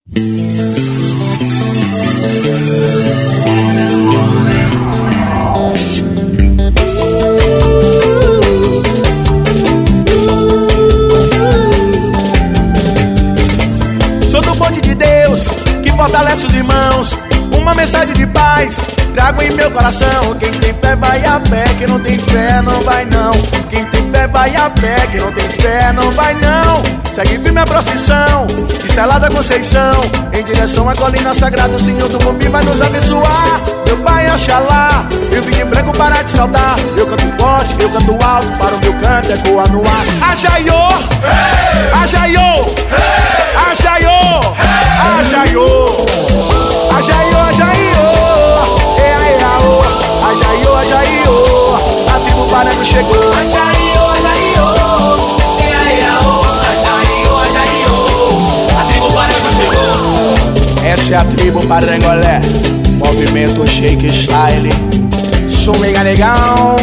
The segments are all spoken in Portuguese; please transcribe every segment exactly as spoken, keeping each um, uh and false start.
Sou do bonde de Deus que fortalece os irmãos. Uma mensagem de paz trago em meu coração. Quem tem fé vai a pé, quem não tem fé não vai não. Quem tem fé vai a pé, quem não tem fé não vai não. Segue firme a procissão, de Selada Conceição, em direção à colina sagrada. O Senhor do Bombi vai nos abençoar. Meu Pai, Oxalá, eu vim em branco para te saudar. Eu canto forte, eu canto alto, para o meu canto ecoa no ar. Ajaiô, Ajaiô, Ajaiô, Ajaiô, Ajaiô, Ajaiô, ea, ea, ô. Ajaiô, Ajaiô, a tribo Parango chegou. Ajaiô, Ajaiô, ea, ea, ô. Ajaiô, Ajaiô, a tribo Parango chegou. Essa é a tribo Parangolé, movimento shake style, sou mega legal.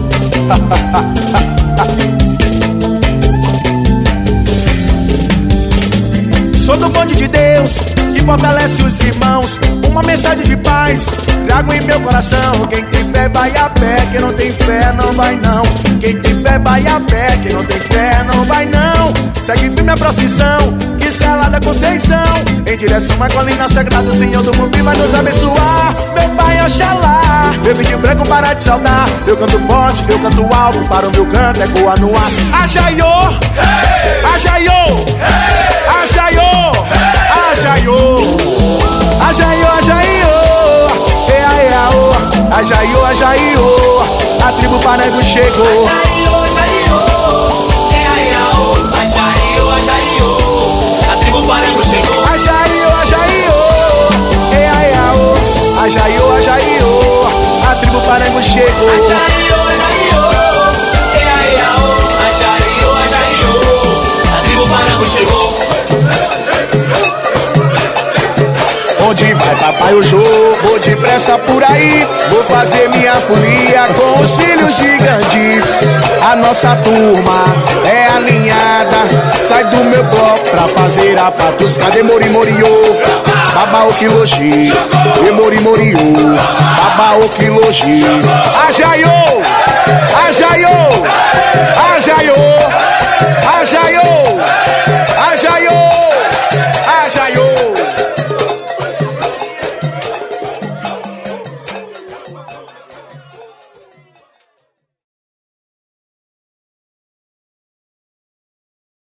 Sou do bonde de Deus que fortalece os irmãos. Uma mensagem de paz trago em meu coração. Quem tem fé vai a pé, quem não tem fé não vai não. Quem tem fé vai a pé, quem não tem fé não vai não. Segue firme a procissão, que Selada Conceição, em direção à colina sagrada. O Senhor do Bombi vai nos abençoar. Meu Pai, Oxalá, eu vim de branco para te saudar. Eu canto forte, eu canto alto, para o meu canto ecoa no ar. Ajaiô, Ajaiô, Ajaiô, Ajaiô, Ajaiô, Ajaiô, ea, ea, ô. Ajaiô, Ajaiô, a tribo Parango chegou. Ajaiô, Ajaiô, ea, ea, ô. Ajaiô, Ajaiô, a tribo Parango chegou. Ajaiô, Ajaiô, ea, ea, ô. Ajaiô, Ajaiô, a tribo Parango chegou. Ajaiô, Ajaiô, ea, ea, ô. Ajaiô, Ajaiô, a tribo Parango chegou. Onde vai papai o jogo? Vou depressa por aí. Vou fazer minha folia com os filhos de Gandhi. A nossa turma é alinhada. Sai do meu bloco pra fazer a patusca. Cadê Mori Moriô? Babaô que logi. E Mori Moriô. Babaô que logi. Ajaiô, Ajaiô, Ajaiô, Ajaiô.